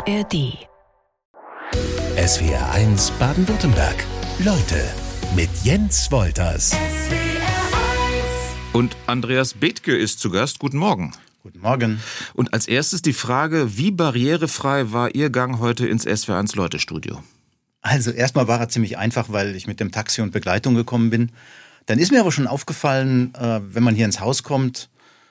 ARD. SWR1 Baden-Württemberg. Leute mit Jens Wolters. Und Andreas Bethke ist zu Gast. Guten Morgen. Guten Morgen. Und als erstes die Frage, wie barrierefrei war Ihr Gang heute ins SWR1 Leute-Studio? Also erstmal war er ziemlich einfach, weil ich mit dem Taxi und Begleitung gekommen bin. Dann ist mir aber schon aufgefallen, wenn man hier ins Haus kommt,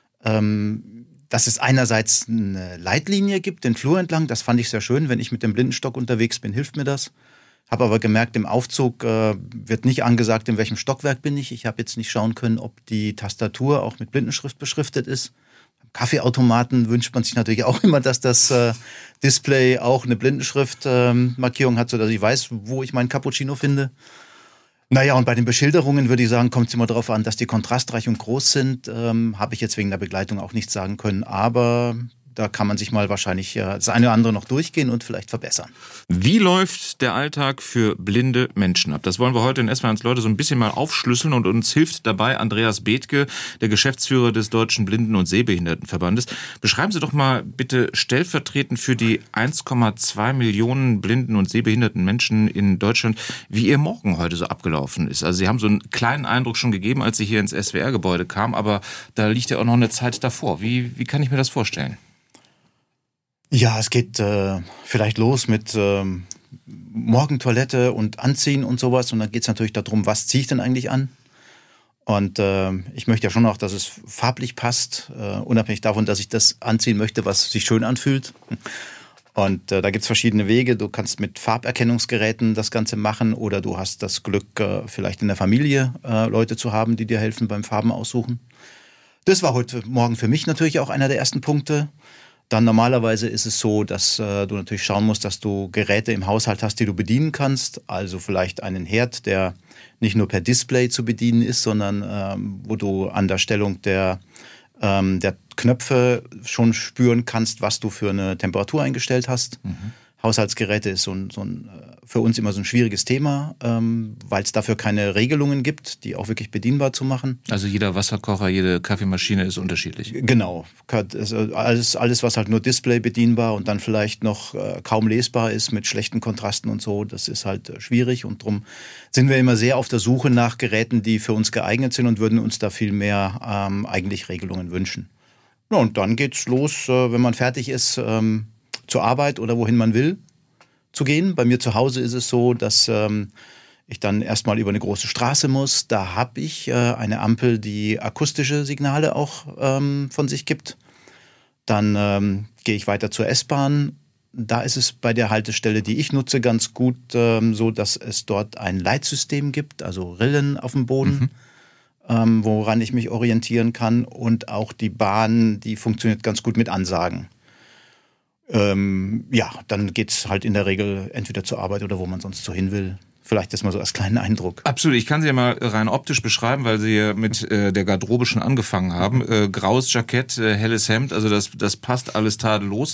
dass es einerseits eine Leitlinie gibt, den Flur entlang. Das fand ich sehr schön. Wenn ich mit dem Blindenstock unterwegs bin, hilft mir das. Habe aber gemerkt, im Aufzug wird nicht angesagt, in welchem Stockwerk bin ich. Ich habe jetzt nicht schauen können, ob die Tastatur auch mit Blindenschrift beschriftet ist. Am Kaffeeautomaten wünscht man sich natürlich auch immer, dass das Display auch eine Blindenschrift-Markierung hat, sodass ich weiß, wo ich meinen Cappuccino finde. Naja, und bei den Beschilderungen würde ich sagen, kommt es immer darauf an, dass die kontrastreich und groß sind. Habe ich jetzt wegen der Begleitung auch nichts sagen können, aber da kann man sich mal wahrscheinlich das eine oder andere noch durchgehen und vielleicht verbessern. Wie läuft der Alltag für blinde Menschen ab? Das wollen wir heute in SWR1 Leute so ein bisschen mal aufschlüsseln und uns hilft dabei Andreas Bethke, der Geschäftsführer des Deutschen Blinden- und Sehbehindertenverbandes. Beschreiben Sie doch mal bitte stellvertretend für die 1,2 Millionen blinden und sehbehinderten Menschen in Deutschland, wie Ihr Morgen heute so abgelaufen ist. Also Sie haben so einen kleinen Eindruck schon gegeben, als Sie hier ins SWR-Gebäude kamen, aber da liegt ja auch noch eine Zeit davor. Wie kann ich mir das vorstellen? Ja, es geht vielleicht los mit Morgentoilette und Anziehen und sowas. Und dann geht es natürlich darum, was ziehe ich denn eigentlich an? Und ich möchte ja schon auch, dass es farblich passt, unabhängig davon, dass ich das anziehen möchte, was sich schön anfühlt. Und da gibt es verschiedene Wege. Du kannst mit Farberkennungsgeräten das Ganze machen oder du hast das Glück, vielleicht in der Familie Leute zu haben, die dir helfen beim Farben aussuchen. Das war heute Morgen für mich natürlich auch einer der ersten Punkte. Dann normalerweise ist es so, dass du natürlich schauen musst, dass du Geräte im Haushalt hast, die du bedienen kannst. Also vielleicht einen Herd, der nicht nur per Display zu bedienen ist, sondern wo du an der Stellung der Knöpfe schon spüren kannst, was du für eine Temperatur eingestellt hast. Mhm. Haushaltsgeräte ist für uns immer so ein schwieriges Thema, weil es dafür keine Regelungen gibt, die auch wirklich bedienbar zu machen. Also jeder Wasserkocher, jede Kaffeemaschine ist unterschiedlich. Genau. Alles, was halt nur Display bedienbar und dann vielleicht noch kaum lesbar ist mit schlechten Kontrasten und so, das ist halt schwierig. Und darum sind wir immer sehr auf der Suche nach Geräten, die für uns geeignet sind und würden uns da viel mehr eigentlich Regelungen wünschen. Ja, und dann geht's los, wenn man fertig ist, zur Arbeit oder wohin man will, zu gehen. Bei mir zu Hause ist es so, dass ich dann erstmal über eine große Straße muss. Da habe ich eine Ampel, die akustische Signale auch von sich gibt. Dann gehe ich weiter zur S-Bahn. Da ist es bei der Haltestelle, die ich nutze, ganz gut so, dass es dort ein Leitsystem gibt, also Rillen auf dem Boden, woran ich mich orientieren kann. Und auch die Bahn, die funktioniert ganz gut mit Ansagen. Dann geht's halt in der Regel entweder zur Arbeit oder wo man sonst so hin will. Vielleicht das mal so als kleinen Eindruck. Absolut. Ich kann Sie ja mal rein optisch beschreiben, weil Sie ja mit der Garderobe schon angefangen haben. Graues Jackett, helles Hemd, also das passt alles tadellos.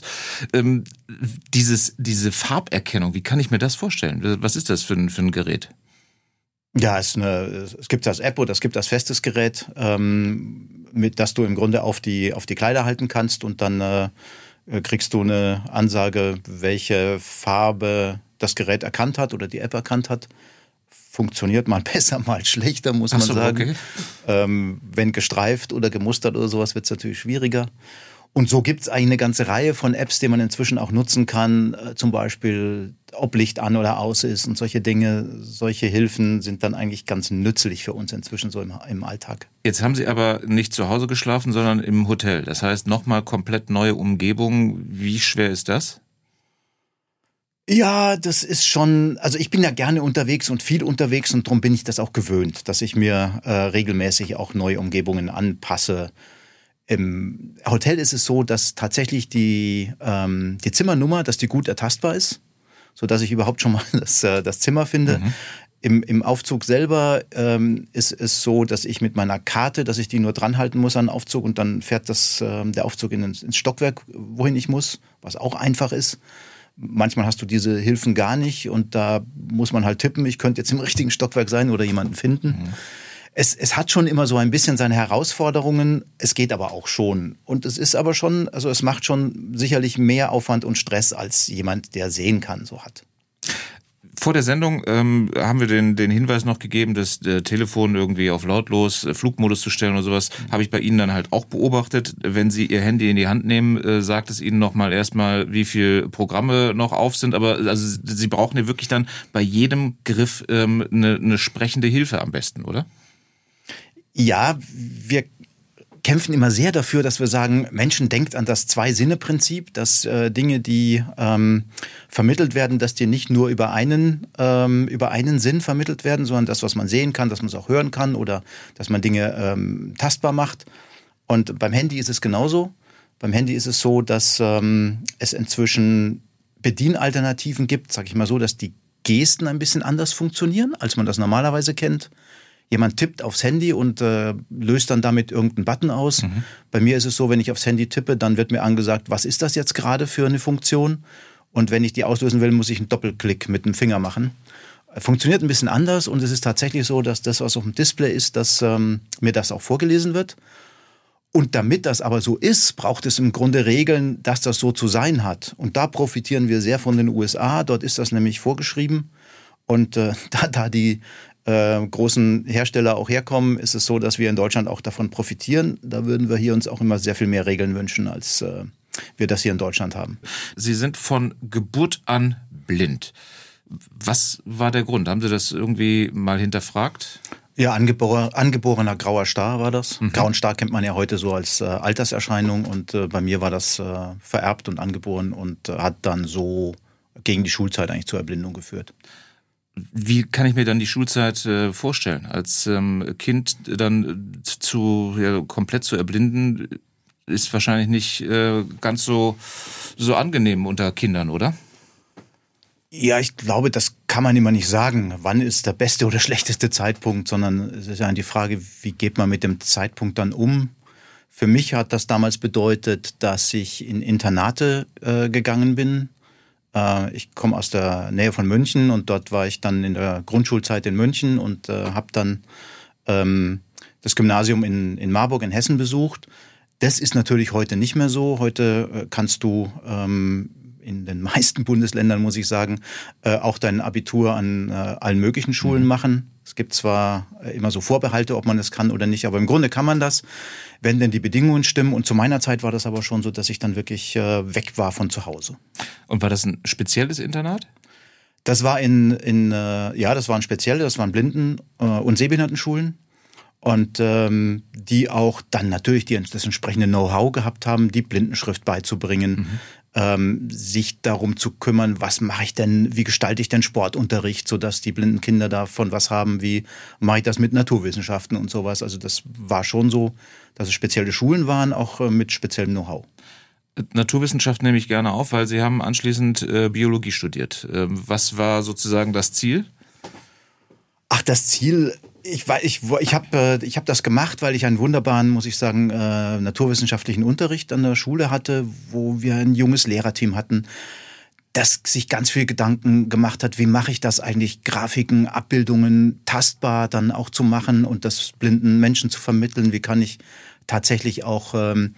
Diese Farberkennung, wie kann ich mir das vorstellen? Was ist das für ein Gerät? Ja, es gibt das App oder es gibt das festes Gerät, mit das du im Grunde auf die Kleider halten kannst und dann kriegst du eine Ansage, welche Farbe das Gerät erkannt hat oder die App erkannt hat. Funktioniert mal besser, mal schlechter, muss man sagen. Okay. Wenn gestreift oder gemustert oder sowas, wird es natürlich schwieriger. Und so gibt es eigentlich eine ganze Reihe von Apps, die man inzwischen auch nutzen kann. Zum Beispiel, ob Licht an oder aus ist und solche Dinge. Solche Hilfen sind dann eigentlich ganz nützlich für uns inzwischen so im Alltag. Jetzt haben Sie aber nicht zu Hause geschlafen, sondern im Hotel. Das heißt, nochmal komplett neue Umgebung. Wie schwer ist das? Ja, das ist schon, also ich bin ja gerne unterwegs und viel unterwegs und darum bin ich das auch gewöhnt, dass ich mir regelmäßig auch neue Umgebungen anpasse. Im Hotel ist es so, dass tatsächlich die Zimmernummer, dass die gut ertastbar ist, sodass ich überhaupt schon mal das Zimmer finde. Mhm. Im Aufzug selber ist es so, dass ich mit meiner Karte, dass ich die nur dran halten muss an den Aufzug und dann fährt der Aufzug ins Stockwerk, wohin ich muss, was auch einfach ist. Manchmal hast du diese Hilfen gar nicht und da muss man halt tippen, ich könnte jetzt im richtigen Stockwerk sein oder jemanden finden. Mhm. Es hat schon immer so ein bisschen seine Herausforderungen, es geht aber auch schon. Und es ist aber schon, also es macht schon sicherlich mehr Aufwand und Stress, als jemand, der sehen kann, so hat. Vor der Sendung haben wir den Hinweis noch gegeben, das Telefon irgendwie auf lautlos, Flugmodus zu stellen oder sowas. Habe ich bei Ihnen dann halt auch beobachtet. Wenn Sie Ihr Handy in die Hand nehmen, sagt es Ihnen nochmal erstmal, wie viele Programme noch auf sind. Aber also Sie brauchen ja wirklich dann bei jedem Griff eine sprechende Hilfe am besten, oder? Ja, wir kämpfen immer sehr dafür, dass wir sagen, Menschen, denkt an das Zwei-Sinne-Prinzip, dass Dinge, die vermittelt werden, dass die nicht nur über einen Sinn vermittelt werden, sondern das, was man sehen kann, dass man es auch hören kann oder dass man Dinge tastbar macht. Und beim Handy ist es genauso. Beim Handy ist es so, dass es inzwischen Bedienalternativen gibt, sage ich mal so, dass die Gesten ein bisschen anders funktionieren, als man das normalerweise kennt. Jemand tippt aufs Handy und löst dann damit irgendeinen Button aus. Mhm. Bei mir ist es so, wenn ich aufs Handy tippe, dann wird mir angesagt, was ist das jetzt gerade für eine Funktion? Und wenn ich die auslösen will, muss ich einen Doppelklick mit dem Finger machen. Funktioniert ein bisschen anders und es ist tatsächlich so, dass das, was auf dem Display ist, dass mir das auch vorgelesen wird. Und damit das aber so ist, braucht es im Grunde Regeln, dass das so zu sein hat. Und da profitieren wir sehr von den USA. Dort ist das nämlich vorgeschrieben. Und da die großen Hersteller auch herkommen, ist es so, dass wir in Deutschland auch davon profitieren. Da würden wir hier uns auch immer sehr viel mehr Regeln wünschen, als wir das hier in Deutschland haben. Sie sind von Geburt an blind. Was war der Grund? Haben Sie das irgendwie mal hinterfragt? Ja, angeborener grauer Star war das. Mhm. Grauen Star kennt man ja heute so als Alterserscheinung und bei mir war das vererbt und angeboren und hat dann so gegen die Schulzeit eigentlich zur Erblindung geführt. Wie kann ich mir dann die Schulzeit vorstellen? Als Kind dann komplett zu erblinden, ist wahrscheinlich nicht ganz so angenehm unter Kindern, oder? Ja, ich glaube, das kann man immer nicht sagen. Wann ist der beste oder schlechteste Zeitpunkt, sondern es ist ja die Frage, wie geht man mit dem Zeitpunkt dann um? Für mich hat das damals bedeutet, dass ich in Internate gegangen bin. Ich komme aus der Nähe von München und dort war ich dann in der Grundschulzeit in München und habe dann das Gymnasium in Marburg in Hessen besucht. Das ist natürlich heute nicht mehr so. Heute kannst du in den meisten Bundesländern, muss ich sagen, auch dein Abitur an allen möglichen Schulen machen. Es gibt zwar immer so Vorbehalte, ob man es kann oder nicht, aber im Grunde kann man das, wenn denn die Bedingungen stimmen. Und zu meiner Zeit war das aber schon so, dass ich dann wirklich weg war von zu Hause. Und war das ein spezielles Internat? Das war das waren Blinden- und Sehbehindertenschulen. Und die auch dann natürlich das entsprechende Know-how gehabt haben, die Blindenschrift beizubringen, sich darum zu kümmern, was mache ich denn, wie gestalte ich denn Sportunterricht, sodass die blinden Kinder davon was haben, wie mache ich das mit Naturwissenschaften und sowas. Also das war schon so, dass es spezielle Schulen waren, auch mit speziellem Know-how. Naturwissenschaft nehme ich gerne auf, weil Sie haben anschließend Biologie studiert. Was war sozusagen das Ziel? Ach, das Ziel... Ich habe das gemacht, weil ich einen wunderbaren, muss ich sagen, naturwissenschaftlichen Unterricht an der Schule hatte, wo wir ein junges Lehrerteam hatten, das sich ganz viel Gedanken gemacht hat, wie mache ich das eigentlich, Grafiken, Abbildungen tastbar dann auch zu machen und das blinden Menschen zu vermitteln, wie kann ich tatsächlich auch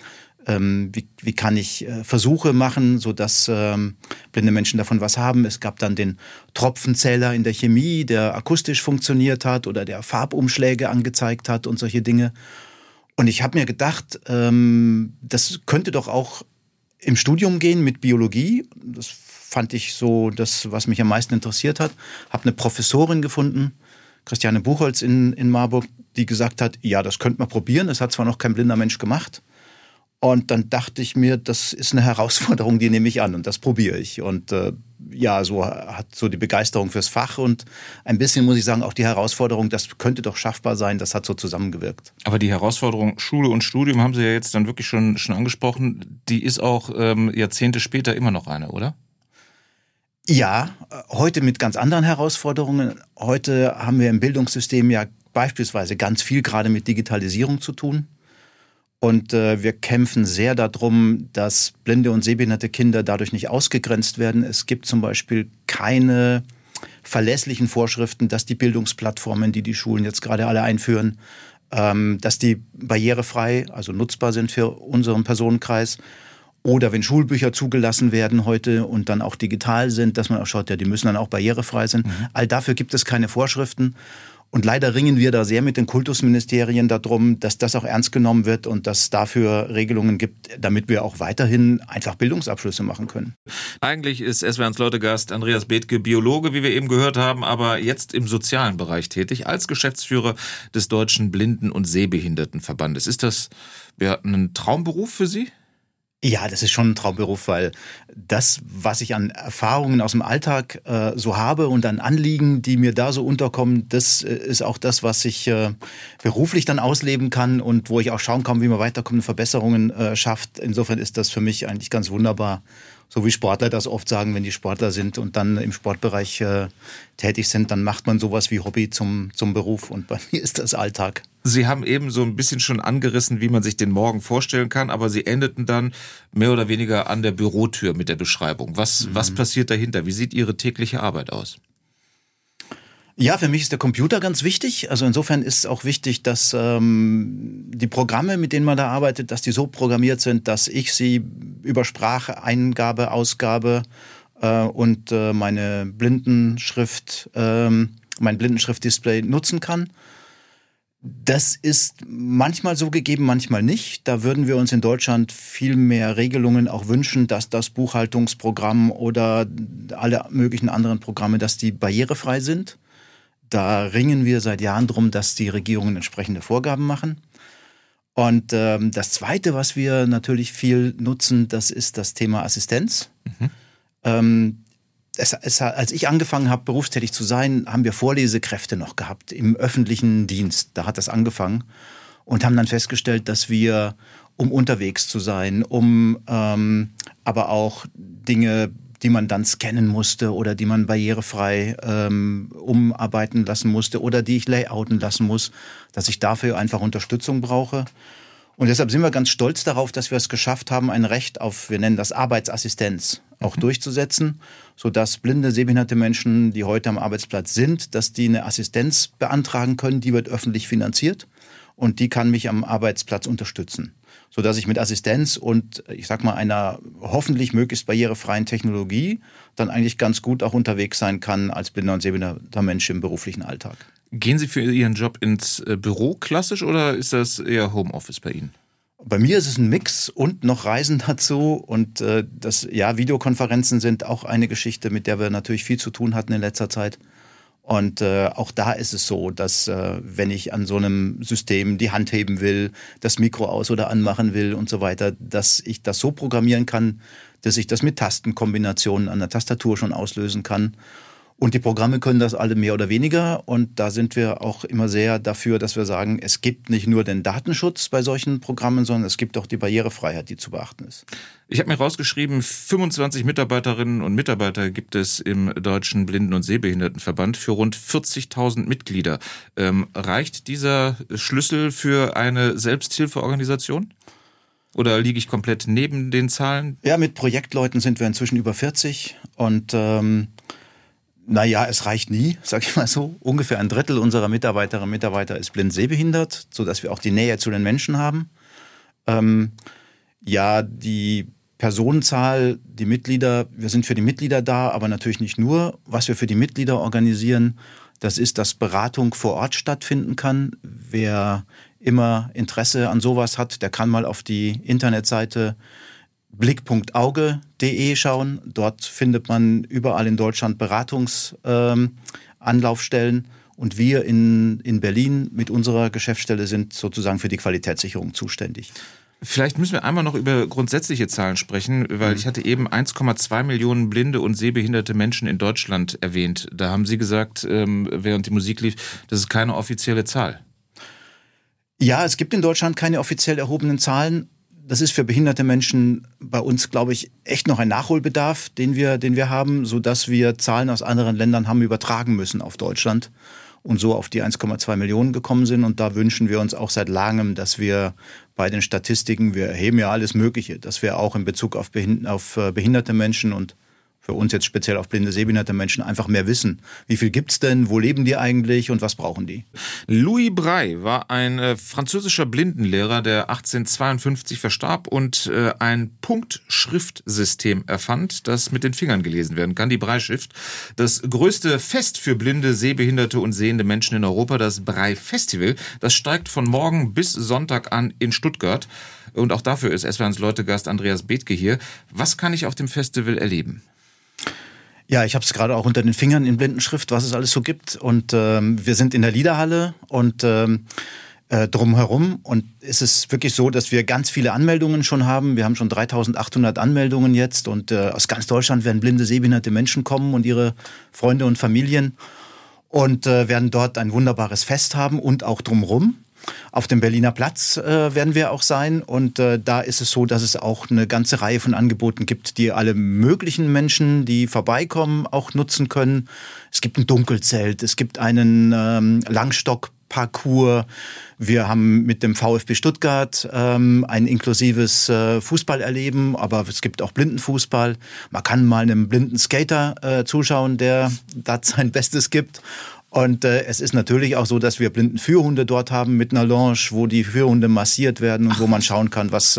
wie kann ich Versuche machen, sodass blinde Menschen davon was haben. Es gab dann den Tropfenzähler in der Chemie, der akustisch funktioniert hat oder der Farbumschläge angezeigt hat und solche Dinge. Und ich habe mir gedacht, das könnte doch auch im Studium gehen mit Biologie. Das fand ich so das, was mich am meisten interessiert hat. Habe eine Professorin gefunden, Christiane Buchholz in Marburg, die gesagt hat, ja, das könnte man probieren. Das hat zwar noch kein blinder Mensch gemacht. Und dann dachte ich mir, das ist eine Herausforderung, die nehme ich an und das probiere ich. Und so hat so die Begeisterung fürs Fach und ein bisschen, muss ich sagen, auch die Herausforderung, das könnte doch schaffbar sein, das hat so zusammengewirkt. Aber die Herausforderung Schule und Studium haben Sie ja jetzt dann wirklich schon angesprochen, die ist auch Jahrzehnte später immer noch eine, oder? Ja, heute mit ganz anderen Herausforderungen. Heute haben wir im Bildungssystem ja beispielsweise ganz viel gerade mit Digitalisierung zu tun. Und wir kämpfen sehr darum, dass blinde und sehbehinderte Kinder dadurch nicht ausgegrenzt werden. Es gibt zum Beispiel keine verlässlichen Vorschriften, dass die Bildungsplattformen, die Schulen jetzt gerade alle einführen, dass die barrierefrei, also nutzbar sind für unseren Personenkreis. Oder wenn Schulbücher zugelassen werden heute und dann auch digital sind, dass man auch schaut, ja, die müssen dann auch barrierefrei sein. All dafür gibt es keine Vorschriften. Und leider ringen wir da sehr mit den Kultusministerien darum, dass das auch ernst genommen wird und dass es dafür Regelungen gibt, damit wir auch weiterhin einfach Bildungsabschlüsse machen können. Eigentlich ist SWR1 Leute-Gast Andreas Bethke Biologe, wie wir eben gehört haben, aber jetzt im sozialen Bereich tätig, als Geschäftsführer des Deutschen Blinden- und Sehbehindertenverbandes. Ist das ein Traumberuf für Sie? Ja, das ist schon ein Traumberuf, weil das, was ich an Erfahrungen aus dem Alltag so habe und an Anliegen, die mir da so unterkommen, das ist auch das, was ich beruflich dann ausleben kann und wo ich auch schauen kann, wie man weiterkommende Verbesserungen schafft. Insofern ist das für mich eigentlich ganz wunderbar. So wie Sportler das oft sagen, wenn die Sportler sind und dann im Sportbereich tätig sind, dann macht man sowas wie Hobby zum Beruf und bei mir ist das Alltag. Sie haben eben so ein bisschen schon angerissen, wie man sich den Morgen vorstellen kann, aber Sie endeten dann mehr oder weniger an der Bürotür mit der Beschreibung. Was passiert dahinter? Wie sieht Ihre tägliche Arbeit aus? Ja, für mich ist der Computer ganz wichtig. Also insofern ist es auch wichtig, dass die Programme, mit denen man da arbeitet, dass die so programmiert sind, dass ich sie über Spracheingabe, Ausgabe und mein Blindenschriftdisplay nutzen kann. Das ist manchmal so gegeben, manchmal nicht. Da würden wir uns in Deutschland viel mehr Regelungen auch wünschen, dass das Buchhaltungsprogramm oder alle möglichen anderen Programme, dass die barrierefrei sind. Da ringen wir seit Jahren drum, dass die Regierungen entsprechende Vorgaben machen. Und das Zweite, was wir natürlich viel nutzen, das ist das Thema Assistenz. Als ich angefangen habe, berufstätig zu sein, haben wir Vorlesekräfte noch gehabt im öffentlichen Dienst. Da hat das angefangen und haben dann festgestellt, dass wir, um unterwegs zu sein, aber auch Dinge, die man dann scannen musste oder die man barrierefrei umarbeiten lassen musste oder die ich layouten lassen muss, dass ich dafür einfach Unterstützung brauche. Und deshalb sind wir ganz stolz darauf, dass wir es geschafft haben, ein Recht auf, wir nennen das Arbeitsassistenz, auch durchzusetzen, sodass blinde, sehbehinderte Menschen, die heute am Arbeitsplatz sind, dass die eine Assistenz beantragen können, die wird öffentlich finanziert und die kann mich am Arbeitsplatz unterstützen, sodass ich mit Assistenz und, ich sag mal, einer hoffentlich möglichst barrierefreien Technologie dann eigentlich ganz gut auch unterwegs sein kann als blinder und sehbehinderter Mensch im beruflichen Alltag. Gehen Sie für Ihren Job ins Büro klassisch oder ist das eher Homeoffice bei Ihnen? Bei mir ist es ein Mix und noch Reisen dazu und Videokonferenzen sind auch eine Geschichte, mit der wir natürlich viel zu tun hatten in letzter Zeit. Und auch da ist es so, dass wenn ich an so einem System die Hand heben will, das Mikro aus- oder anmachen will und so weiter, dass ich das so programmieren kann, dass ich das mit Tastenkombinationen an der Tastatur schon auslösen kann. Und die Programme können das alle mehr oder weniger. Und da sind wir auch immer sehr dafür, dass wir sagen, es gibt nicht nur den Datenschutz bei solchen Programmen, sondern es gibt auch die Barrierefreiheit, die zu beachten ist. Ich habe mir rausgeschrieben, 25 Mitarbeiterinnen und Mitarbeiter gibt es im Deutschen Blinden- und Sehbehindertenverband für rund 40.000 Mitglieder. Reicht dieser Schlüssel für eine Selbsthilfeorganisation? Oder liege ich komplett neben den Zahlen? Ja, mit Projektleuten sind wir inzwischen über 40 und es reicht nie, sag ich mal so. Ungefähr ein Drittel unserer Mitarbeiterinnen und Mitarbeiter ist blind sehbehindert, sodass wir auch die Nähe zu den Menschen haben. Die Personenzahl, die Mitglieder, wir sind für die Mitglieder da, aber natürlich nicht nur. Was wir für die Mitglieder organisieren, das ist, dass Beratung vor Ort stattfinden kann. Wer immer Interesse an sowas hat, der kann mal auf die Internetseite blick.auge.de schauen. Dort findet man überall in Deutschland Beratungsanlaufstellen. Und wir in Berlin mit unserer Geschäftsstelle sind sozusagen für die Qualitätssicherung zuständig. Vielleicht müssen wir einmal noch über grundsätzliche Zahlen sprechen, weil ich hatte eben 1,2 Millionen blinde und sehbehinderte Menschen in Deutschland erwähnt. Da haben Sie gesagt, während die Musik lief, das ist keine offizielle Zahl. Ja, es gibt in Deutschland keine offiziell erhobenen Zahlen. Das ist für behinderte Menschen bei uns, glaube ich, echt noch ein Nachholbedarf, den wir haben, sodass wir Zahlen aus anderen Ländern haben übertragen müssen auf Deutschland und so auf die 1,2 Millionen gekommen sind. Und da wünschen wir uns auch seit langem, dass wir bei den Statistiken, wir erheben ja alles Mögliche, dass wir auch in Bezug auf behinderte Menschen und für uns jetzt speziell auf blinde, sehbehinderte Menschen einfach mehr wissen. Wie viel gibt's denn? Wo leben die eigentlich und was brauchen die? Louis Braille war ein französischer Blindenlehrer, der 1852 verstarb und ein Punktschriftsystem erfand, das mit den Fingern gelesen werden kann, die Braille-Schrift. Das größte Fest für blinde, sehbehinderte und sehende Menschen in Europa, das Braille-Festival, das steigt von morgen bis Sonntag an in Stuttgart. Und auch dafür ist SWR1 Leute-Gast Andreas Bethke hier. Was kann ich auf dem Festival erleben? Ja, ich habe es gerade auch unter den Fingern in Blindenschrift, was es alles so gibt. Und wir sind in der Liederhalle und drumherum. Und es ist wirklich so, dass wir ganz viele Anmeldungen schon haben. Wir haben schon 3.800 Anmeldungen jetzt. Und aus ganz Deutschland werden blinde, sehbehinderte Menschen kommen und ihre Freunde und Familien. Und werden dort ein wunderbares Fest haben und auch drumherum. Auf dem Berliner Platz werden wir auch sein und da ist es so, dass es auch eine ganze Reihe von Angeboten gibt, die alle möglichen Menschen, die vorbeikommen, auch nutzen können. Es gibt ein Dunkelzelt, es gibt einen Langstock-Parcours. Wir haben mit dem VfB Stuttgart ein inklusives Fußballerleben, aber es gibt auch Blindenfußball. Man kann mal einem blinden Skater zuschauen, der da sein Bestes gibt. Und es ist natürlich auch so, dass wir Blindenführhunde dort haben mit einer Lounge, wo die Führhunde massiert werden und wo man schauen kann, was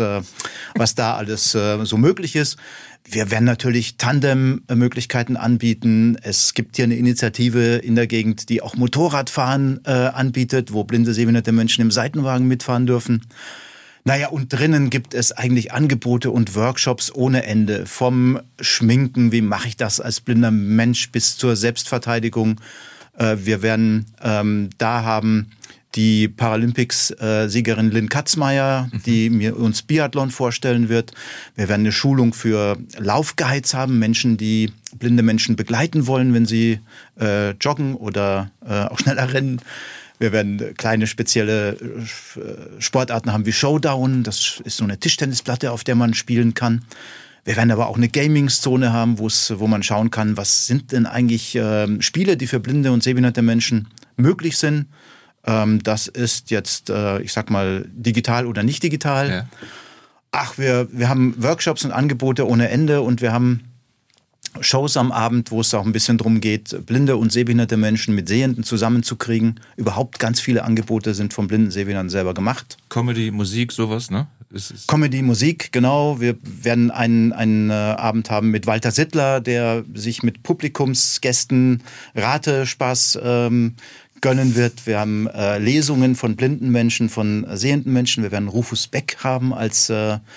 da alles so möglich ist. Wir werden natürlich Tandem-Möglichkeiten anbieten. Es gibt hier eine Initiative in der Gegend, die auch Motorradfahren anbietet, wo blinde, sehbehinderte Menschen im Seitenwagen mitfahren dürfen. Naja, und drinnen gibt es eigentlich Angebote und Workshops ohne Ende. Vom Schminken, wie mache ich das als blinder Mensch, bis zur Selbstverteidigung. Wir werden da haben die Paralympics-Siegerin Lynn Katzmeier, die uns Biathlon vorstellen wird. Wir werden eine Schulung für Laufguides haben, Menschen, die blinde Menschen begleiten wollen, wenn sie joggen oder auch schneller rennen. Wir werden kleine spezielle Sportarten haben wie Showdown. Das ist so eine Tischtennisplatte, auf der man spielen kann. Wir werden aber auch eine Gaming-Zone haben, wo man schauen kann, was sind denn eigentlich Spiele, die für blinde und sehbehinderte Menschen möglich sind. Das ist jetzt, ich sag mal, digital oder nicht digital. Ja. Ach, wir haben Workshops und Angebote ohne Ende und wir haben Shows am Abend, wo es auch ein bisschen darum geht, blinde und sehbehinderte Menschen mit Sehenden zusammenzukriegen. Überhaupt ganz viele Angebote sind von blinden Sehbehinderten selber gemacht. Comedy, Musik, sowas, ne? Comedy, Musik, genau. Wir werden einen Abend haben mit Walter Sittler, der sich mit Publikumsgästen Ratespaß gönnen wird. Wir haben Lesungen von blinden Menschen, von sehenden Menschen. Wir werden Rufus Beck haben als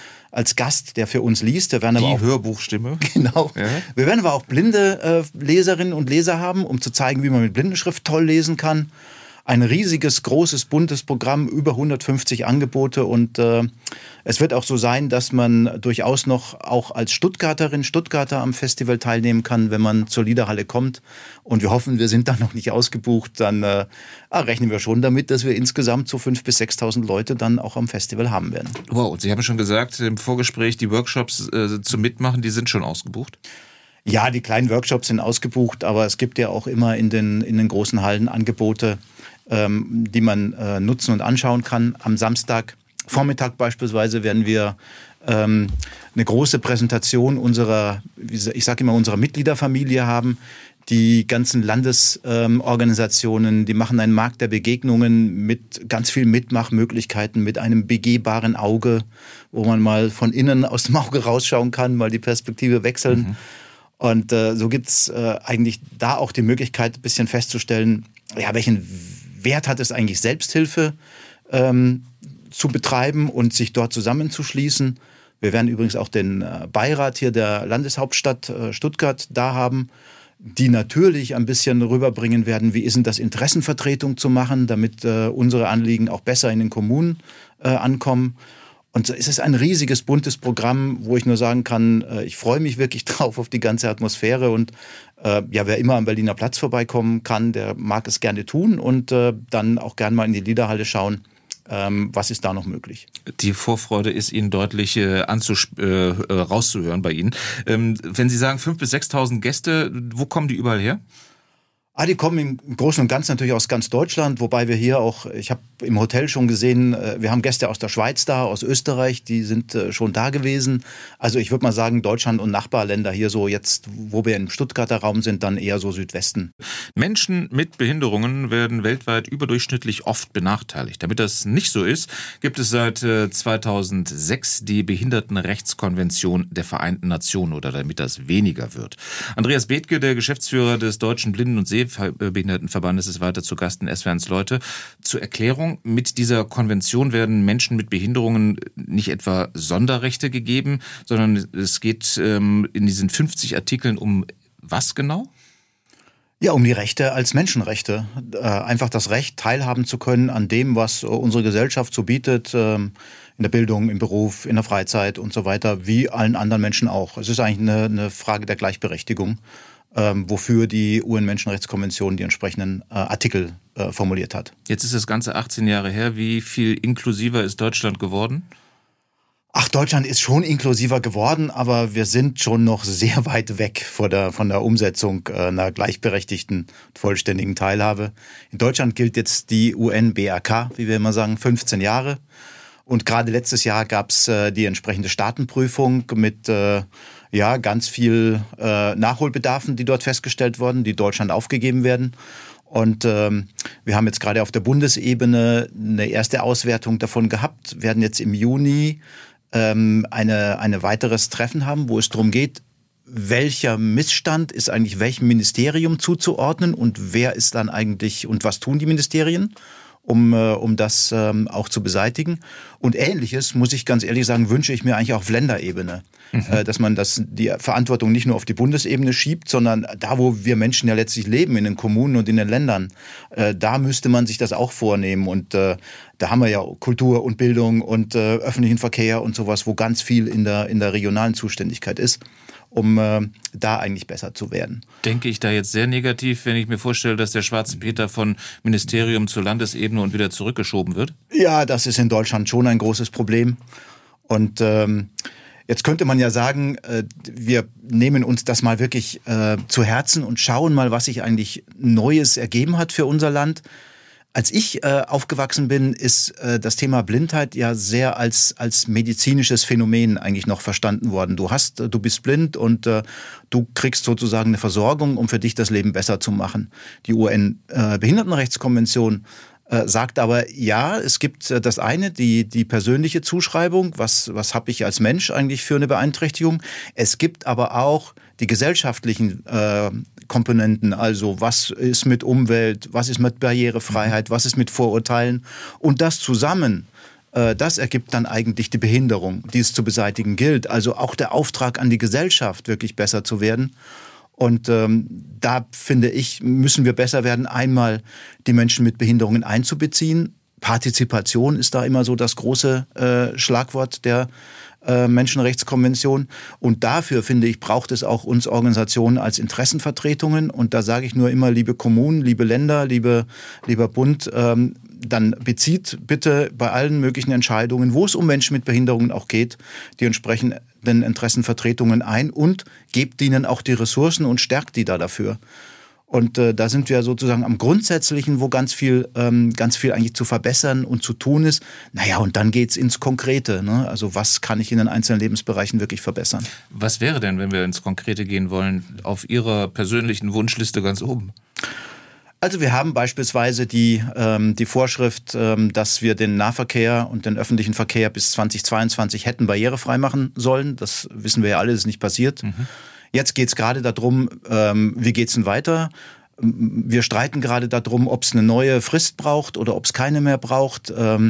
Gast, der für uns liest. Wir werden aber auch Hörbuchstimme. Genau. Ja. Wir werden aber auch blinde Leserinnen und Leser haben, um zu zeigen, wie man mit Blindenschrift toll lesen kann. Ein riesiges, großes, buntes Programm, über 150 Angebote und es wird auch so sein, dass man durchaus noch auch als Stuttgarter am Festival teilnehmen kann, wenn man zur Liederhalle kommt. Und wir hoffen, wir sind da noch nicht ausgebucht. Dann rechnen wir schon damit, dass wir insgesamt so 5.000 bis 6.000 Leute dann auch am Festival haben werden. Wow, und Sie haben schon gesagt im Vorgespräch, die Workshops zum Mitmachen, die sind schon ausgebucht? Ja, die kleinen Workshops sind ausgebucht, aber es gibt ja auch immer in den großen Hallen Angebote, die man nutzen und anschauen kann. Am Samstagvormittag beispielsweise werden wir eine große Präsentation unserer Mitgliederfamilie haben. Die ganzen Landesorganisationen, die machen einen Markt der Begegnungen mit ganz vielen Mitmachmöglichkeiten, mit einem begehbaren Auge, wo man mal von innen aus dem Auge rausschauen kann, mal die Perspektive wechseln. Mhm. Und so gibt's eigentlich da auch die Möglichkeit, ein bisschen festzustellen, ja, welchen Wert hat es eigentlich, Selbsthilfe zu betreiben und sich dort zusammenzuschließen. Wir werden übrigens auch den Beirat hier der Landeshauptstadt Stuttgart da haben, die natürlich ein bisschen rüberbringen werden, wie ist denn das, Interessenvertretung zu machen, damit unsere Anliegen auch besser in den Kommunen ankommen. Und so ist es ein riesiges, buntes Programm, wo ich nur sagen kann, ich freue mich wirklich drauf auf die ganze Atmosphäre und wer immer am Berliner Platz vorbeikommen kann, der mag es gerne tun und dann auch gerne mal in die Liederhalle schauen, was ist da noch möglich. Die Vorfreude ist Ihnen deutlich rauszuhören bei Ihnen. Wenn Sie sagen 5.000 bis 6.000 Gäste, wo kommen die überall her? Die kommen im Großen und Ganzen natürlich aus ganz Deutschland, wobei wir hier auch, ich habe im Hotel schon gesehen, wir haben Gäste aus der Schweiz da, aus Österreich, die sind schon da gewesen. Also ich würde mal sagen, Deutschland und Nachbarländer hier so jetzt, wo wir im Stuttgarter Raum sind, dann eher so Südwesten. Menschen mit Behinderungen werden weltweit überdurchschnittlich oft benachteiligt. Damit das nicht so ist, gibt es seit 2006 die Behindertenrechtskonvention der Vereinten Nationen, oder damit das weniger wird. Andreas Bethke, der Geschäftsführer des Deutschen Blinden- und Sehbehindertenverbandes, ist weiter zu Gast in SWR1 Leute. Zur Erklärung, mit dieser Konvention werden Menschen mit Behinderungen nicht etwa Sonderrechte gegeben, sondern es geht in diesen 50 Artikeln um was genau? Ja, um die Rechte als Menschenrechte. Einfach das Recht, teilhaben zu können an dem, was unsere Gesellschaft so bietet, in der Bildung, im Beruf, in der Freizeit und so weiter, wie allen anderen Menschen auch. Es ist eigentlich eine Frage der Gleichberechtigung, wofür die UN-Menschenrechtskonvention die entsprechenden Artikel formuliert hat. Jetzt ist das Ganze 18 Jahre her. Wie viel inklusiver ist Deutschland geworden? Deutschland ist schon inklusiver geworden, aber wir sind schon noch sehr weit weg von der Umsetzung einer gleichberechtigten, vollständigen Teilhabe. In Deutschland gilt jetzt die UN-BRK, wie wir immer sagen, 15 Jahre. Und gerade letztes Jahr gab es die entsprechende Staatenprüfung mit ganz viel Nachholbedarfen, die dort festgestellt wurden, die Deutschland aufgegeben werden. Und wir haben jetzt gerade auf der Bundesebene eine erste Auswertung davon gehabt, werden jetzt im Juni eine weiteres Treffen haben, wo es darum geht, welcher Missstand ist eigentlich welchem Ministerium zuzuordnen und wer ist dann eigentlich und was tun die Ministerien, um das auch zu beseitigen. Und Ähnliches, muss ich ganz ehrlich sagen, wünsche ich mir eigentlich auch auf Länderebene. Dass man die Verantwortung nicht nur auf die Bundesebene schiebt, sondern da, wo wir Menschen ja letztlich leben, in den Kommunen und in den Ländern, da müsste man sich das auch vornehmen. Und da haben wir ja Kultur und Bildung und öffentlichen Verkehr und sowas, wo ganz viel in der regionalen Zuständigkeit ist, um da eigentlich besser zu werden. Denke ich da jetzt sehr negativ, wenn ich mir vorstelle, dass der schwarze Peter von Ministerium zur Landesebene und wieder zurückgeschoben wird? Ja, das ist in Deutschland schon ein großes Problem. Und jetzt könnte man ja sagen, wir nehmen uns das mal wirklich zu Herzen und schauen mal, was sich eigentlich Neues ergeben hat für unser Land. Als ich aufgewachsen bin, ist das Thema Blindheit ja sehr als medizinisches Phänomen eigentlich noch verstanden worden. Du bist blind und du kriegst sozusagen eine Versorgung, um für dich das Leben besser zu machen. Die UN-Behindertenrechtskonvention sagt aber, ja, es gibt das eine, die persönliche Zuschreibung, was habe ich als Mensch eigentlich für eine Beeinträchtigung. Es gibt aber auch die gesellschaftlichen Komponenten, also was ist mit Umwelt, was ist mit Barrierefreiheit, was ist mit Vorurteilen. Und das zusammen, das ergibt dann eigentlich die Behinderung, die es zu beseitigen gilt. Also auch der Auftrag an die Gesellschaft, wirklich besser zu werden. Und da, finde ich, müssen wir besser werden, einmal die Menschen mit Behinderungen einzubeziehen. Partizipation ist da immer so das große Schlagwort der Menschenrechtskonvention. Und dafür, finde ich, braucht es auch uns Organisationen als Interessenvertretungen. Und da sage ich nur immer, liebe Kommunen, liebe Länder, lieber Bund, dann bezieht bitte bei allen möglichen Entscheidungen, wo es um Menschen mit Behinderungen auch geht, die entsprechenden Interessenvertretungen ein und gebt ihnen auch die Ressourcen und stärkt die da dafür. Und da sind wir sozusagen am Grundsätzlichen, wo ganz viel eigentlich zu verbessern und zu tun ist. Naja, und dann geht's ins Konkrete, ne? Also was kann ich in den einzelnen Lebensbereichen wirklich verbessern? Was wäre denn, wenn wir ins Konkrete gehen wollen, auf Ihrer persönlichen Wunschliste ganz oben? Also wir haben beispielsweise die Vorschrift, dass wir den Nahverkehr und den öffentlichen Verkehr bis 2022 hätten barrierefrei machen sollen. Das wissen wir ja alle, das ist nicht passiert. Jetzt geht es gerade darum, wie geht's denn weiter? Wir streiten gerade darum, ob es eine neue Frist braucht oder ob es keine mehr braucht.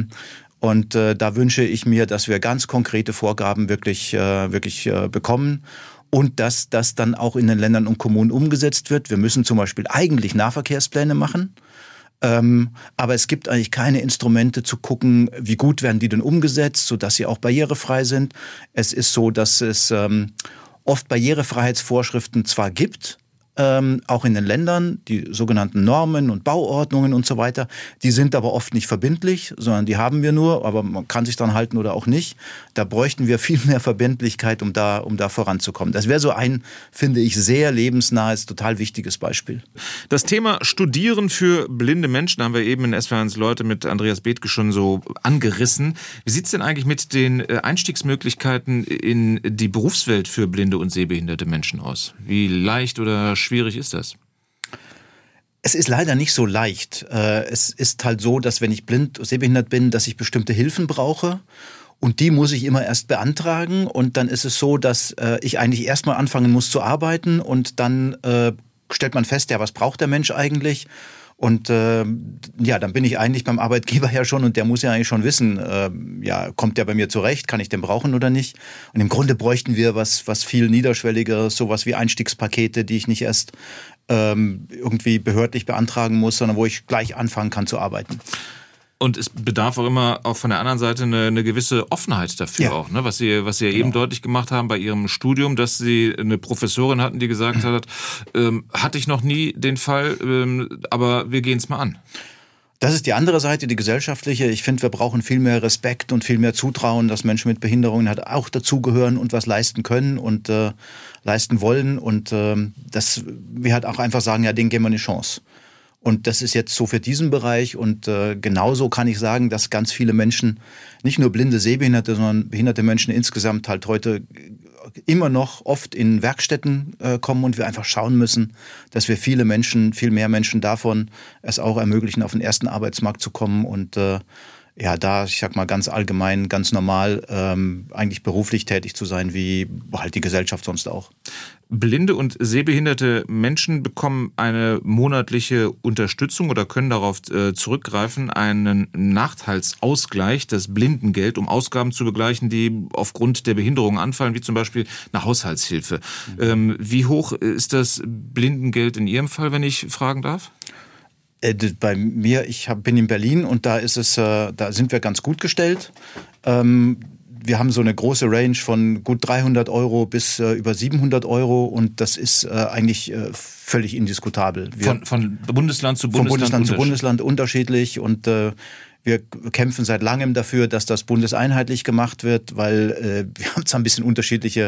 Und da wünsche ich mir, dass wir ganz konkrete Vorgaben wirklich bekommen. Und dass das dann auch in den Ländern und Kommunen umgesetzt wird. Wir müssen zum Beispiel eigentlich Nahverkehrspläne machen. Aber es gibt eigentlich keine Instrumente zu gucken, wie gut werden die denn umgesetzt, sodass sie auch barrierefrei sind. Es ist so, dass es oft Barrierefreiheitsvorschriften zwar gibt, auch in den Ländern, die sogenannten Normen und Bauordnungen und so weiter. Die sind aber oft nicht verbindlich, sondern die haben wir nur, aber man kann sich dran halten oder auch nicht. Da bräuchten wir viel mehr Verbindlichkeit, um da voranzukommen. Das wäre so ein, finde ich, sehr lebensnahes, total wichtiges Beispiel. Das Thema Studieren für blinde Menschen haben wir eben in SWR1 Leute mit Andreas Bethke schon so angerissen. Wie sieht's denn eigentlich mit den Einstiegsmöglichkeiten in die Berufswelt für blinde und sehbehinderte Menschen aus? Wie leicht oder schwierig ist das? Es ist leider nicht so leicht. Es ist halt so, dass wenn ich blind und sehbehindert bin, dass ich bestimmte Hilfen brauche. Und die muss ich immer erst beantragen. Und dann ist es so, dass ich eigentlich erstmal anfangen muss zu arbeiten. Und dann stellt man fest, ja, was braucht der Mensch eigentlich? Und ja, dann bin ich eigentlich beim Arbeitgeber ja schon und der muss ja eigentlich schon wissen, ja, kommt der bei mir zurecht, kann ich den brauchen oder nicht? Und im Grunde bräuchten wir was viel niederschwelligeres, sowas wie Einstiegspakete, die ich nicht erst irgendwie behördlich beantragen muss, sondern wo ich gleich anfangen kann zu arbeiten. Und es bedarf auch immer auch von der anderen Seite eine gewisse Offenheit dafür auch, ne? Was Sie ja eben deutlich gemacht haben bei Ihrem Studium, dass Sie eine Professorin hatten, die gesagt hat, hatte ich noch nie den Fall, aber wir gehen es mal an. Das ist die andere Seite, die gesellschaftliche. Ich finde, wir brauchen viel mehr Respekt und viel mehr Zutrauen, dass Menschen mit Behinderungen halt auch dazugehören und was leisten können und leisten wollen. Und dass wir halt auch einfach sagen, ja, denen geben wir eine Chance. Und das ist jetzt so für diesen Bereich. Und genauso kann ich sagen, dass ganz viele Menschen, nicht nur blinde Sehbehinderte, sondern behinderte Menschen insgesamt halt heute immer noch oft in Werkstätten kommen und wir einfach schauen müssen, dass wir viel mehr Menschen davon es auch ermöglichen, auf den ersten Arbeitsmarkt zu kommen und ja, da, ich sag mal ganz allgemein, ganz normal eigentlich beruflich tätig zu sein, wie halt die Gesellschaft sonst auch. Blinde und sehbehinderte Menschen bekommen eine monatliche Unterstützung oder können darauf zurückgreifen, einen Nachteilsausgleich, das Blindengeld, um Ausgaben zu begleichen, die aufgrund der Behinderung anfallen, wie zum Beispiel eine Haushaltshilfe. Wie hoch ist das Blindengeld in Ihrem Fall, wenn ich fragen darf? Bei mir, bin in Berlin und da sind wir ganz gut gestellt. Wir haben so eine große Range von gut 300 € bis über 700 € und das ist eigentlich völlig indiskutabel. Von Bundesland zu Bundesland? Von Bundesland zu Bundesland unterschiedlich und wir kämpfen seit langem dafür, dass das bundeseinheitlich gemacht wird, weil wir haben zwar ein bisschen unterschiedliche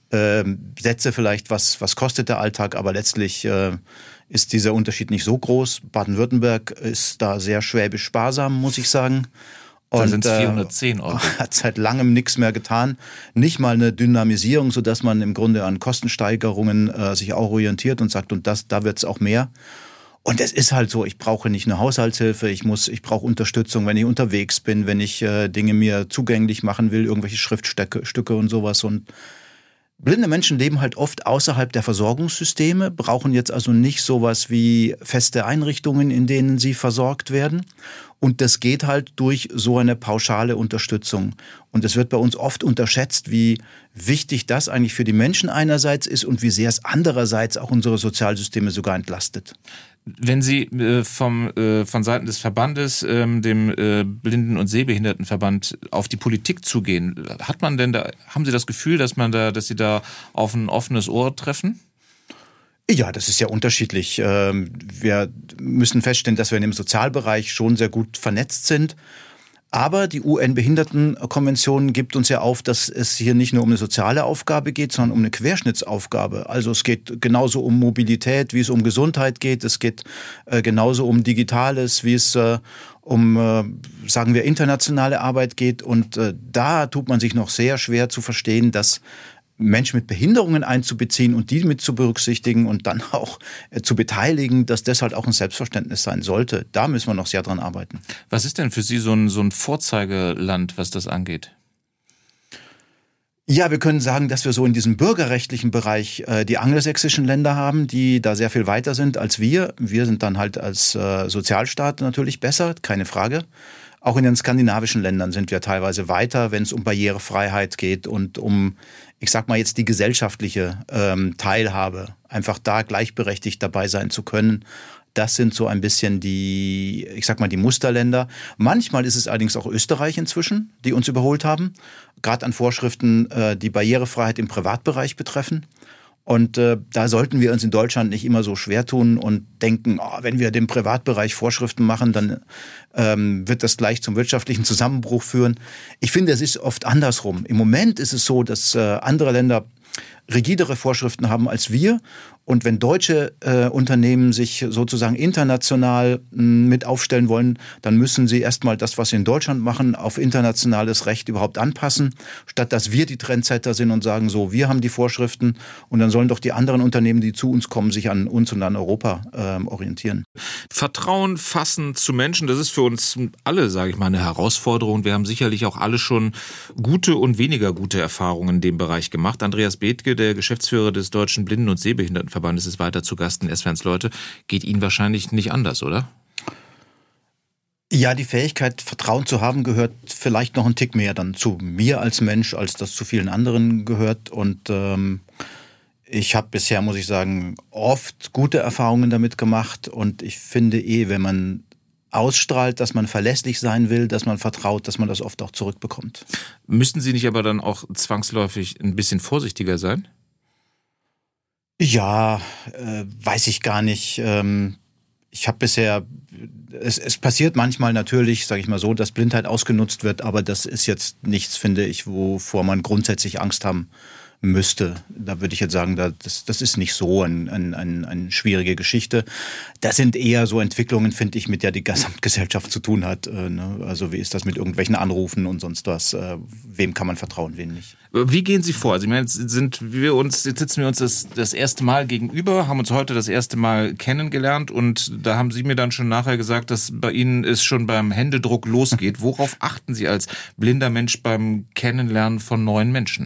Sätze vielleicht, was kostet der Alltag, aber letztlich ist dieser Unterschied nicht so groß. Baden-Württemberg ist da sehr schwäbisch sparsam, muss ich sagen. Da sind es 410 €. Hat seit langem nichts mehr getan. Nicht mal eine Dynamisierung, sodass man im Grunde an Kostensteigerungen sich auch orientiert und sagt, und da wird es auch mehr. Und es ist halt so, ich brauche nicht eine Haushaltshilfe, ich brauche Unterstützung, wenn ich unterwegs bin, wenn ich Dinge mir zugänglich machen will, irgendwelche Schriftstücke und sowas. Und blinde Menschen leben halt oft außerhalb der Versorgungssysteme, brauchen jetzt also nicht sowas wie feste Einrichtungen, in denen sie versorgt werden. Und das geht halt durch so eine pauschale Unterstützung. Und es wird bei uns oft unterschätzt, wie wichtig das eigentlich für die Menschen einerseits ist und wie sehr es andererseits auch unsere Sozialsysteme sogar entlastet. Wenn Sie von Seiten des Verbandes, dem Blinden- und Sehbehindertenverband, auf die Politik zugehen, haben Sie das Gefühl, dass Sie da auf ein offenes Ohr treffen? Ja, das ist ja unterschiedlich. Wir müssen feststellen, dass wir in dem Sozialbereich schon sehr gut vernetzt sind. Aber die UN-Behindertenkonvention gibt uns ja auf, dass es hier nicht nur um eine soziale Aufgabe geht, sondern um eine Querschnittsaufgabe. Also es geht genauso um Mobilität, wie es um Gesundheit geht. Es geht genauso um Digitales, wie es um, sagen wir, internationale Arbeit geht. Und da tut man sich noch sehr schwer zu verstehen, dass Menschen mit Behinderungen einzubeziehen und die mit zu berücksichtigen und dann auch zu beteiligen, dass das halt auch ein Selbstverständnis sein sollte. Da müssen wir noch sehr dran arbeiten. Was ist denn für Sie so ein Vorzeigeland, was das angeht? Ja, wir können sagen, dass wir so in diesem bürgerrechtlichen Bereich die angelsächsischen Länder haben, die da sehr viel weiter sind als wir. Wir sind dann halt als Sozialstaat natürlich besser, keine Frage. Auch in den skandinavischen Ländern sind wir teilweise weiter, wenn es um Barrierefreiheit geht und um, ich sag mal jetzt, die gesellschaftliche Teilhabe, einfach da gleichberechtigt dabei sein zu können. Das sind so ein bisschen die Musterländer. Manchmal ist es allerdings auch Österreich inzwischen, die uns überholt haben, gerade an Vorschriften, die Barrierefreiheit im Privatbereich betreffen. Und da sollten wir uns in Deutschland nicht immer so schwer tun und denken, wenn wir dem Privatbereich Vorschriften machen, dann wird das gleich zum wirtschaftlichen Zusammenbruch führen. Ich finde, es ist oft andersrum. Im Moment ist es so, dass andere Länder rigidere Vorschriften haben als wir. Und wenn deutsche Unternehmen sich sozusagen international mit aufstellen wollen, dann müssen sie erstmal das, was sie in Deutschland machen, auf internationales Recht überhaupt anpassen, statt dass wir die Trendsetter sind und sagen, so, wir haben die Vorschriften und dann sollen doch die anderen Unternehmen, die zu uns kommen, sich an uns und an Europa orientieren. Vertrauen fassen zu Menschen, das ist für uns alle, sage ich mal, eine Herausforderung. Wir haben sicherlich auch alle schon gute und weniger gute Erfahrungen in dem Bereich gemacht. Andreas Bethge, der Geschäftsführer des Deutschen Blinden- und Sehbehindertenverbandes, ist weiter zu Gast in SWRs Leute. Geht Ihnen wahrscheinlich nicht anders, oder? Ja, die Fähigkeit, Vertrauen zu haben, gehört vielleicht noch einen Tick mehr dann zu mir als Mensch, als das zu vielen anderen gehört. Und ich habe bisher, muss ich sagen, oft gute Erfahrungen damit gemacht. Und ich finde wenn man ausstrahlt, dass man verlässlich sein will, dass man vertraut, dass man das oft auch zurückbekommt. Müssten Sie nicht aber dann auch zwangsläufig ein bisschen vorsichtiger sein? Ja, weiß ich gar nicht. Ich habe bisher, es passiert manchmal natürlich, sage ich mal so, dass Blindheit ausgenutzt wird, aber das ist jetzt nichts, finde ich, wovor man grundsätzlich Angst haben müsste. Da würde ich jetzt sagen, das ist nicht so eine schwierige Geschichte. Das sind eher so Entwicklungen, finde ich, mit der die Gesamtgesellschaft zu tun hat. Also wie ist das mit irgendwelchen Anrufen und sonst was? Wem kann man vertrauen, wem nicht? Wie gehen Sie vor? Also ich meine, jetzt sitzen wir uns das erste Mal gegenüber, haben uns heute das erste Mal kennengelernt und da haben Sie mir dann schon nachher gesagt, dass bei Ihnen es schon beim Händedruck losgeht. Worauf achten Sie als blinder Mensch beim Kennenlernen von neuen Menschen?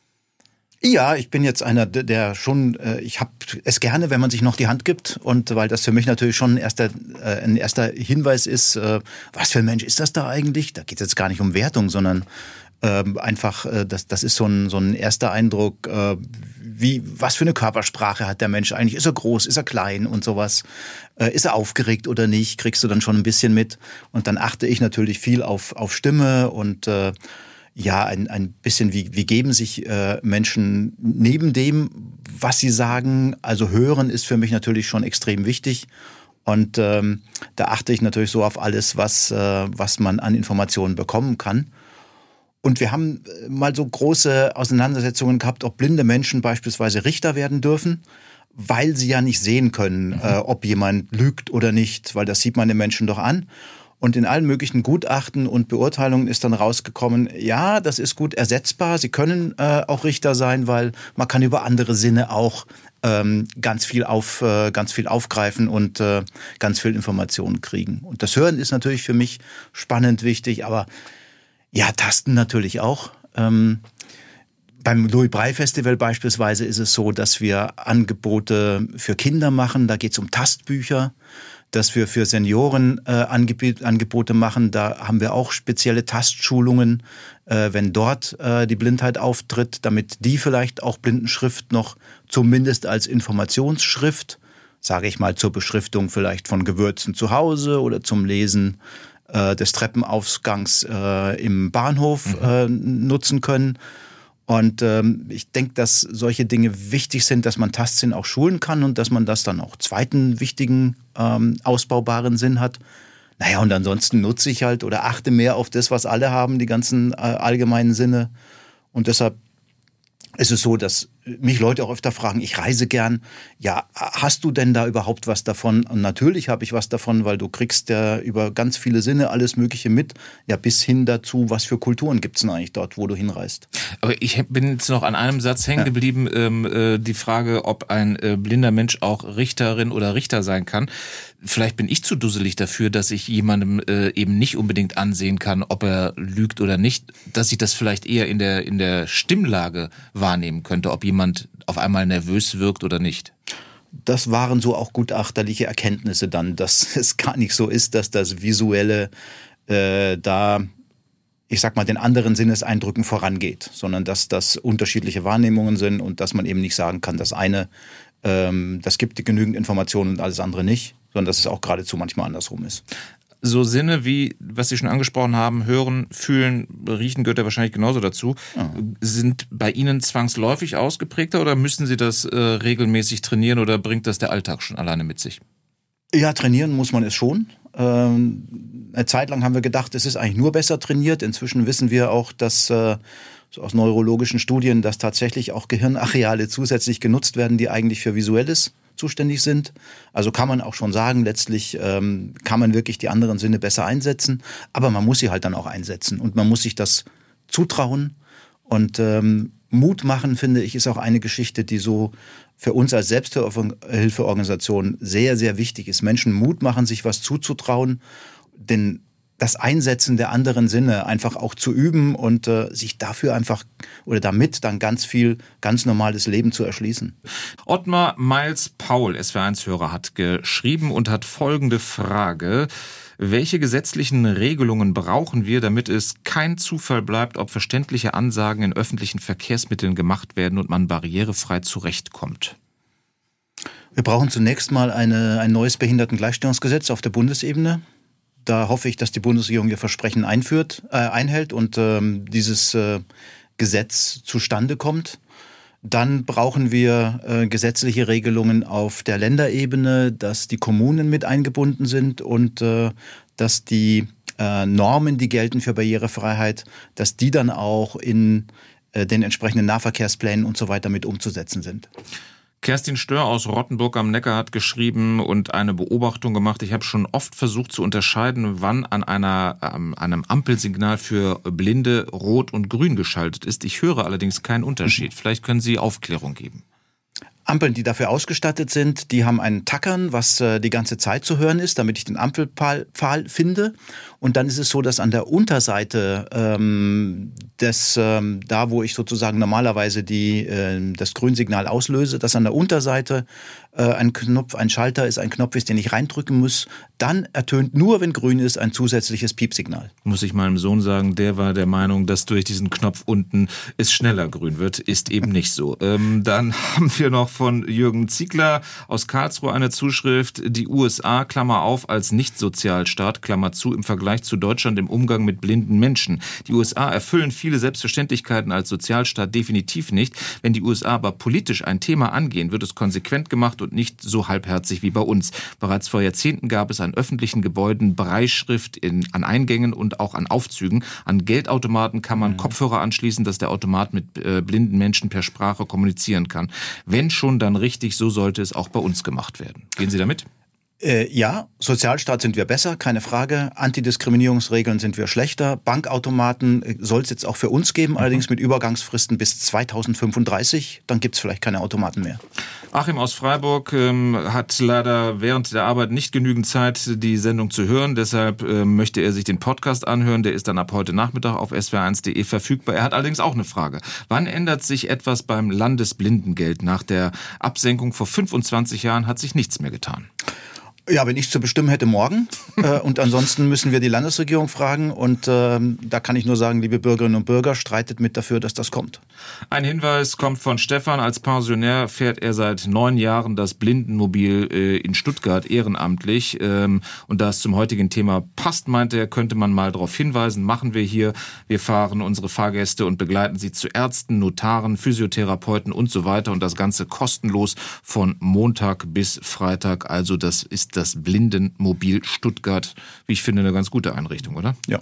Ja, ich bin jetzt einer, der schon, ich habe es gerne, wenn man sich noch die Hand gibt und weil das für mich natürlich schon ein erster Hinweis ist, was für ein Mensch ist das da eigentlich? Da geht es jetzt gar nicht um Wertung, sondern einfach, das ist so ein erster Eindruck, was für eine Körpersprache hat der Mensch eigentlich? Ist er groß, ist er klein und sowas? Ist er aufgeregt oder nicht? Kriegst du dann schon ein bisschen mit. Und dann achte ich natürlich viel auf Stimme und ja, ein bisschen, wie geben sich Menschen neben dem, was sie sagen. Also hören ist für mich natürlich schon extrem wichtig. Und da achte ich natürlich so auf alles, was man an Informationen bekommen kann. Und wir haben mal so große Auseinandersetzungen gehabt, ob blinde Menschen beispielsweise Richter werden dürfen, weil sie ja nicht sehen können, ob jemand lügt oder nicht, weil das sieht man den Menschen doch an. Und in allen möglichen Gutachten und Beurteilungen ist dann rausgekommen, ja, das ist gut ersetzbar. Sie können auch Richter sein, weil man kann über andere Sinne auch ganz viel aufgreifen und ganz viel Informationen kriegen. Und das Hören ist natürlich für mich spannend wichtig, aber ja, Tasten natürlich auch. Beim Louis-Braille-Festival beispielsweise ist es so, dass wir Angebote für Kinder machen. Da geht es um Tastbücher. Dass wir für Senioren Angebote machen. Da haben wir auch spezielle Tastschulungen, wenn dort die Blindheit auftritt, damit die vielleicht auch Blindenschrift noch zumindest als Informationsschrift, sage ich mal zur Beschriftung vielleicht von Gewürzen zu Hause oder zum Lesen des Treppenaufgangs im Bahnhof nutzen können. Und ich denke, dass solche Dinge wichtig sind, dass man Tastsinn auch schulen kann und dass man das dann auch zweiten wichtigen ausbaubaren Sinn hat. Naja, und ansonsten nutze ich halt oder achte mehr auf das, was alle haben, die ganzen allgemeinen Sinne. Und deshalb ist es so, dass mich Leute auch öfter fragen, ich reise gern, ja, hast du denn da überhaupt was davon? Und natürlich habe ich was davon, weil du kriegst ja über ganz viele Sinne alles Mögliche mit, ja, bis hin dazu, was für Kulturen gibt es denn eigentlich dort, wo du hinreist. Aber ich bin jetzt noch an einem Satz hängen geblieben, die Frage, ob ein blinder Mensch auch Richterin oder Richter sein kann. Vielleicht bin ich zu dusselig dafür, dass ich jemandem eben nicht unbedingt ansehen kann, ob er lügt oder nicht, dass ich das vielleicht eher in der Stimmlage wahrnehmen könnte, ob jemand auf einmal nervös wirkt oder nicht. Das waren so auch gutachterliche Erkenntnisse dann, dass es gar nicht so ist, dass das Visuelle ich sag mal, den anderen Sinneseindrücken vorangeht, sondern dass das unterschiedliche Wahrnehmungen sind und dass man eben nicht sagen kann, das eine, das gibt genügend Informationen und alles andere nicht, sondern dass es auch geradezu manchmal andersrum ist. So Sinne wie, was Sie schon angesprochen haben, hören, fühlen, riechen gehört ja wahrscheinlich genauso dazu. Sind bei Ihnen zwangsläufig ausgeprägter oder müssen Sie das regelmäßig trainieren oder bringt das der Alltag schon alleine mit sich? Ja, trainieren muss man es schon. Eine Zeit lang haben wir gedacht, es ist eigentlich nur besser trainiert. Inzwischen wissen wir auch, dass aus neurologischen Studien, dass tatsächlich auch Gehirnareale zusätzlich genutzt werden, die eigentlich für Visuelles zuständig sind. Also kann man auch schon sagen, letztlich kann man wirklich die anderen Sinne besser einsetzen, aber man muss sie halt dann auch einsetzen und man muss sich das zutrauen und Mut machen, finde ich, ist auch eine Geschichte, die so für uns als Selbsthilfeorganisation sehr, sehr wichtig ist. Menschen Mut machen, sich was zuzutrauen, denn das Einsetzen der anderen Sinne einfach auch zu üben und sich dafür einfach oder damit dann ganz viel ganz normales Leben zu erschließen. Ottmar Miles-Paul, SWR1-Hörer, hat geschrieben und hat folgende Frage. Welche gesetzlichen Regelungen brauchen wir, damit es kein Zufall bleibt, ob verständliche Ansagen in öffentlichen Verkehrsmitteln gemacht werden und man barrierefrei zurechtkommt? Wir brauchen zunächst mal ein neues Behindertengleichstellungsgesetz auf der Bundesebene. Da hoffe ich, dass die Bundesregierung ihr Versprechen einhält und dieses Gesetz zustande kommt. Dann brauchen wir gesetzliche Regelungen auf der Länderebene, dass die Kommunen mit eingebunden sind und dass die Normen, die gelten für Barrierefreiheit, dass die dann auch in den entsprechenden Nahverkehrsplänen und so weiter mit umzusetzen sind. Kerstin Stör aus Rottenburg am Neckar hat geschrieben und eine Beobachtung gemacht. Ich habe schon oft versucht zu unterscheiden, wann an einem Ampelsignal für Blinde rot und grün geschaltet ist. Ich höre allerdings keinen Unterschied. Vielleicht können Sie Aufklärung geben. Ampeln, die dafür ausgestattet sind, die haben einen Tackern, was die ganze Zeit zu hören ist, damit ich den Ampelpfahl finde. Und dann ist es so, dass an der Unterseite da wo ich sozusagen normalerweise das Grünsignal auslöse, dass an der Unterseite ein Schalter ist, ein Knopf ist, den ich reindrücken muss. Dann ertönt nur, wenn grün ist, ein zusätzliches Piepsignal. Muss ich meinem Sohn sagen, der war der Meinung, dass durch diesen Knopf unten es schneller grün wird. Ist eben nicht so. Dann haben wir noch von Jürgen Ziegler aus Karlsruhe eine Zuschrift. Die USA, Klammer auf, als Nicht-Sozialstaat, Klammer zu, im Vergleich zu Deutschland im Umgang mit blinden Menschen. Die USA erfüllen viele Selbstverständlichkeiten als Sozialstaat definitiv nicht. Wenn die USA aber politisch ein Thema angehen, wird es konsequent gemacht und nicht so halbherzig wie bei uns. Bereits vor Jahrzehnten gab es an öffentlichen Gebäuden Brailleschrift an Eingängen und auch an Aufzügen. An Geldautomaten kann man Kopfhörer anschließen, dass der Automat mit blinden Menschen per Sprache kommunizieren kann. Wenn schon, dann richtig, so sollte es auch bei uns gemacht werden. Gehen Sie damit? Ja, Sozialstaat sind wir besser, keine Frage. Antidiskriminierungsregeln sind wir schlechter. Bankautomaten soll es jetzt auch für uns geben, allerdings mit Übergangsfristen bis 2035. Dann gibt es vielleicht keine Automaten mehr. Achim aus Freiburg hat leider während der Arbeit nicht genügend Zeit, die Sendung zu hören. Deshalb möchte er sich den Podcast anhören. Der ist dann ab heute Nachmittag auf swr1.de verfügbar. Er hat allerdings auch eine Frage. Wann ändert sich etwas beim Landesblindengeld? Nach der Absenkung vor 25 Jahren hat sich nichts mehr getan. Ja, wenn ich zu bestimmen hätte, morgen. Und ansonsten müssen wir die Landesregierung fragen. Und da kann ich nur sagen, liebe Bürgerinnen und Bürger, streitet mit dafür, dass das kommt. Ein Hinweis kommt von Stefan. Als Pensionär fährt er seit 9 Jahren das Blindenmobil in Stuttgart ehrenamtlich. Und da es zum heutigen Thema passt, meinte er, könnte man mal darauf hinweisen. Machen wir hier. Wir fahren unsere Fahrgäste und begleiten sie zu Ärzten, Notaren, Physiotherapeuten und so weiter. Und das Ganze kostenlos von Montag bis Freitag. Also das ist das Blindenmobil Stuttgart. Wie ich finde, eine ganz gute Einrichtung, oder? Ja.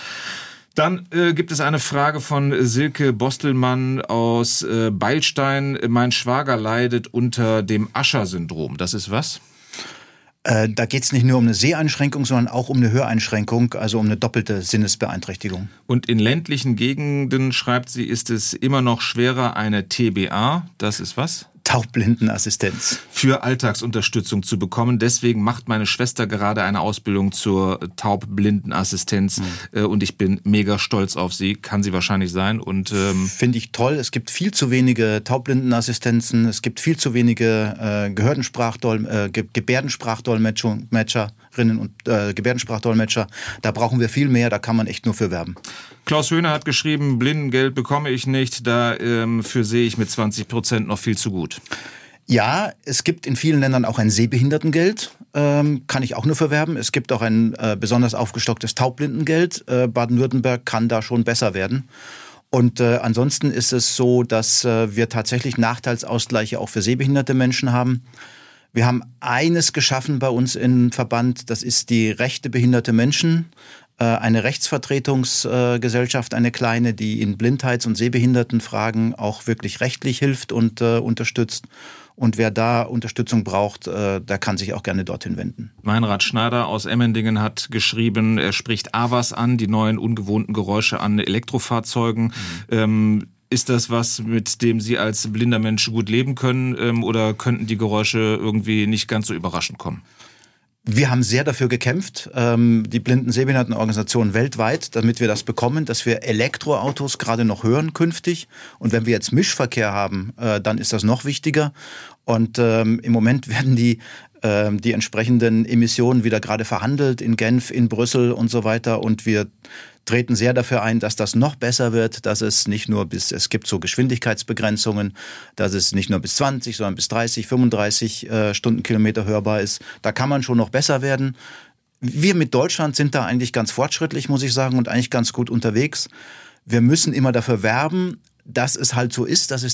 Dann gibt es eine Frage von Silke Bostelmann aus Beilstein. Mein Schwager leidet unter dem Usher-Syndrom. Das ist was? Da geht es nicht nur um eine Seheinschränkung, sondern auch um eine Höreinschränkung, also um eine doppelte Sinnesbeeinträchtigung. Und in ländlichen Gegenden, schreibt sie, ist es immer noch schwerer, eine TBA, das ist was? Taubblindenassistenz. Für Alltagsunterstützung zu bekommen. Deswegen macht meine Schwester gerade eine Ausbildung zur Taubblindenassistenz und ich bin mega stolz auf sie. Kann sie wahrscheinlich sein. Und finde ich toll. Es gibt viel zu wenige Taubblindenassistenzen. Es gibt viel zu wenige Gebärdensprachdolmetscherinnen und Gebärdensprachdolmetscher. Da brauchen wir viel mehr. Da kann man echt nur für werben. Klaus Höhner hat geschrieben, Blindengeld bekomme ich nicht. Dafür sehe ich mit 20% noch viel zu gut. Ja, es gibt in vielen Ländern auch ein Sehbehindertengeld, kann ich auch nur verwerben. Es gibt auch ein besonders aufgestocktes Taubblindengeld. Baden-Württemberg kann da schon besser werden. Und ansonsten ist es so, dass wir tatsächlich Nachteilsausgleiche auch für sehbehinderte Menschen haben. Wir haben eines geschaffen bei uns im Verband, das ist die Rechte behinderte Menschen. Eine Rechtsvertretungsgesellschaft, eine kleine, die in Blindheits- und Sehbehindertenfragen auch wirklich rechtlich hilft und unterstützt. Und wer da Unterstützung braucht, der kann sich auch gerne dorthin wenden. Meinrad Schneider aus Emmendingen hat geschrieben, er spricht AVAS an, die neuen ungewohnten Geräusche an Elektrofahrzeugen. Ist das was, mit dem Sie als blinder Mensch gut leben können, oder könnten die Geräusche irgendwie nicht ganz so überraschend kommen? Wir haben sehr dafür gekämpft, die Blinden-Sehbehindertenorganisationen weltweit, damit wir das bekommen, dass wir Elektroautos gerade noch hören künftig. Und wenn wir jetzt Mischverkehr haben, dann ist das noch wichtiger. Und im Moment werden die entsprechenden Emissionen wieder gerade verhandelt in Genf, in Brüssel und so weiter. Und wir treten sehr dafür ein, dass das noch besser wird, dass es nicht nur es gibt so Geschwindigkeitsbegrenzungen, dass es nicht nur bis 20, sondern bis 30, 35 Stundenkilometer hörbar ist. Da kann man schon noch besser werden. Wir mit Deutschland sind da eigentlich ganz fortschrittlich, muss ich sagen, und eigentlich ganz gut unterwegs. Wir müssen immer dafür werben, dass es halt so ist, dass es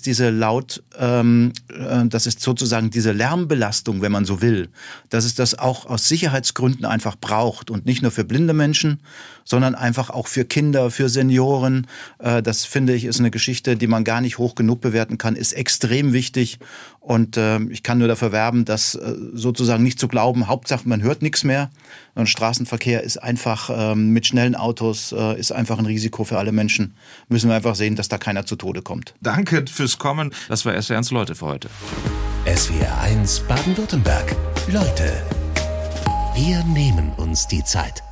dass es sozusagen diese Lärmbelastung, wenn man so will, dass es das auch aus Sicherheitsgründen einfach braucht und nicht nur für blinde Menschen, sondern einfach auch für Kinder, für Senioren. Das finde ich ist eine Geschichte, die man gar nicht hoch genug bewerten kann, ist extrem wichtig und ich kann nur dafür werben, dass sozusagen nicht zu glauben, Hauptsache man hört nichts mehr. Und Straßenverkehr ist einfach mit schnellen Autos ist einfach ein Risiko für alle Menschen. Müssen wir einfach sehen, dass da keiner zu Tode kommt. Danke fürs Kommen. Das war SWR1 Leute für heute. SWR1 Baden-Württemberg. Leute, wir nehmen uns die Zeit.